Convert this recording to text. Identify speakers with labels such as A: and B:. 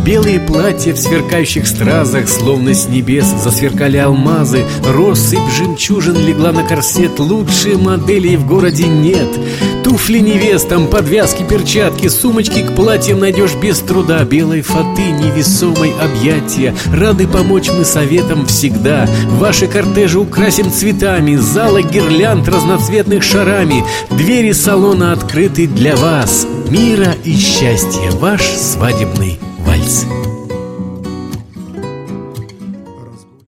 A: Белые платья в сверкающих стразах, словно с небес засверкали алмазы. Россыпь жемчужин легла на корсет, лучшие моделей в городе нет. Туфли невестам, подвязки, перчатки, сумочки к платьям найдешь без труда. Белой фаты невесомой объятия, рады помочь мы советом всегда. Ваши кортежи украсим цветами, зала гирлянд разноцветных шарами. Двери салона открыты для вас. Мира и счастья, ваш свадебный вальс.